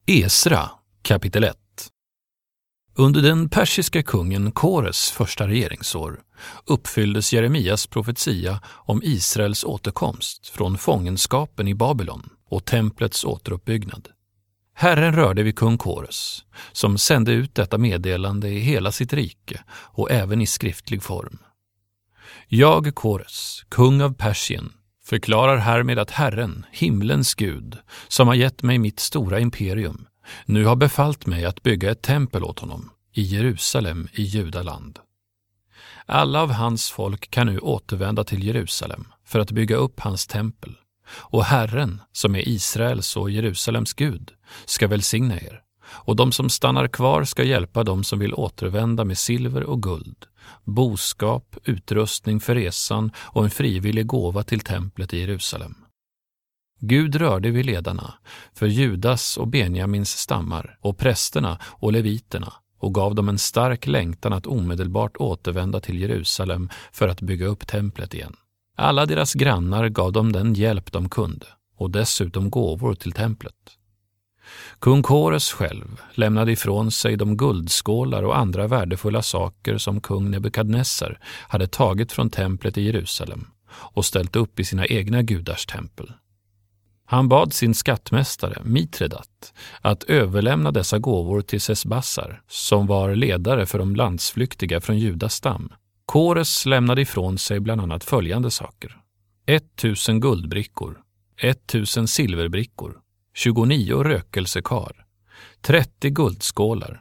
Esra, kapitel 1. Under den persiska kungen Kores första regeringsår uppfylldes Jeremias profetia om Israels återkomst från fångenskapen i Babylon och templets återuppbyggnad. Herren rörde vid kung Kores, som sände ut detta meddelande i hela sitt rike och även i skriftlig form. Jag, Kores, kung av Persien, förklarar härmed att Herren, himlens Gud, som har gett mig mitt stora imperium, nu har befallt mig att bygga ett tempel åt honom i Jerusalem i Judaland. Alla av hans folk kan nu återvända till Jerusalem för att bygga upp hans tempel, och Herren, som är Israels och Jerusalems Gud, ska välsigna er, och de som stannar kvar ska hjälpa dem som vill återvända med silver och guld, boskap, utrustning för resan och en frivillig gåva till templet i Jerusalem. Gud rörde vid ledarna för Judas och Benjamins stammar och prästerna och leviterna och gav dem en stark längtan att omedelbart återvända till Jerusalem för att bygga upp templet igen. Alla deras grannar gav dem den hjälp de kunde och dessutom gåvor till templet. Kung Kores själv lämnade ifrån sig de guldskålar och andra värdefulla saker som kung Nebukadnessar hade tagit från templet i Jerusalem och ställt upp i sina egna gudars tempel. Han bad sin skattmästare, Mitredat, att överlämna dessa gåvor till Sesbassar, som var ledare för de landsflyktiga från Judas stam. Kores lämnade ifrån sig bland annat följande saker: 1000 guldbrickor, 1000 silverbrickor, 29 rökelsekar, 30 guldskålar,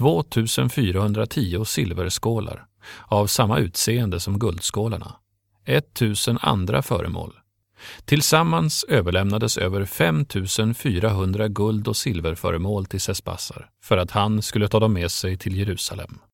2410 silverskålar av samma utseende som guldskålarna, 1000 andra föremål. Tillsammans överlämnades över 5400 guld- och silverföremål till Sesbassar för att han skulle ta dem med sig till Jerusalem.